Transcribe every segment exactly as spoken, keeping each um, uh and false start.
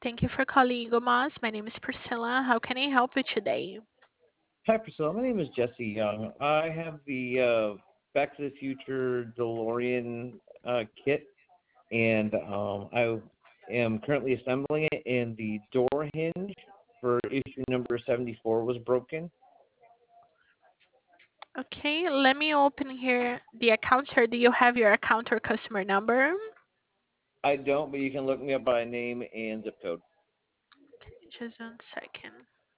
Thank you for calling Gomas. My name is Priscilla. How can I help you today? Hi, Priscilla. My name is Jesse Young. I have the uh, Back to the Future DeLorean uh, kit, and um, I am currently assembling it, and the door hinge for issue number seventy-four was broken. Okay, let me open here the account, sir. Do you have your account or customer number? I don't, but you can look me up by name and zip code. Just one second.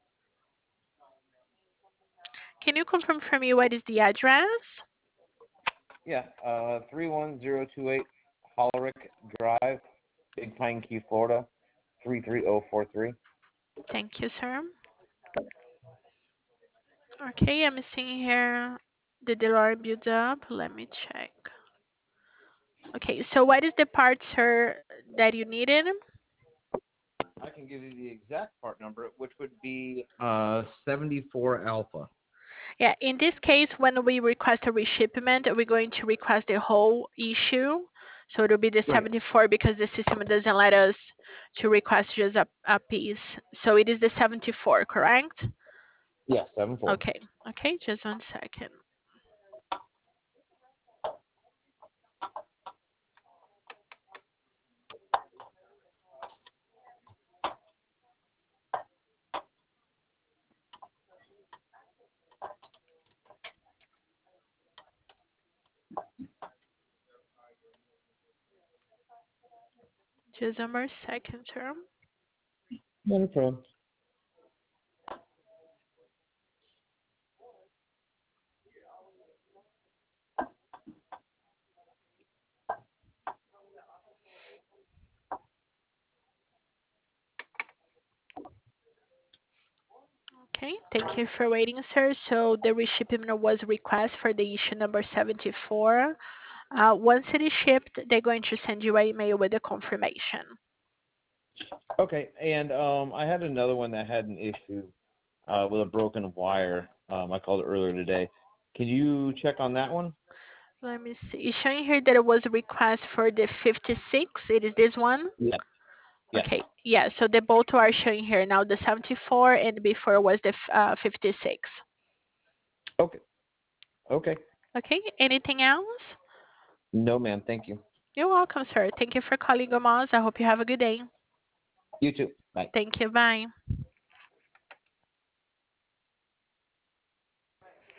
Can you confirm for me what is the address? Yeah, uh, three one zero two eight Hollerick Drive, Big Pine Key, Florida, three three zero four three. Thank you, sir. Okay, I'm seeing here the DeLorean build up. Let me check. Okay, so what is the part, sir, that you needed? I can give you the exact part number, which would be uh, seventy-four Alpha. Yeah, in this case, when we request a reshipment, we're going to request the whole issue. So it'll be the Right. seventy-four because the system doesn't let us to request just a, a piece. So it is the seventy-four, correct? Yeah, seven four. Okay, okay, just one second. Just one more second, sir. No problem. Okay, thank you for waiting, sir. So the reshipment was request for the issue number seventy-four. Uh, once it is shipped, they're going to send you an email with the confirmation. Okay, and um, I had another one that had an issue uh, with a broken wire. Um, I called earlier today. Can you check on that one? Let me see. It's showing here that it was a request for the fifty-six. It is this one? Yes. Yes. Okay. Yeah, so they both are showing here now the seventy-four and before was the uh, fifty-six. Okay. Okay. Okay. Anything else? No, ma'am. Thank you. You're welcome, sir. Thank you for calling Gomaz. I hope you have a good day. You too. Bye. Thank you. Bye.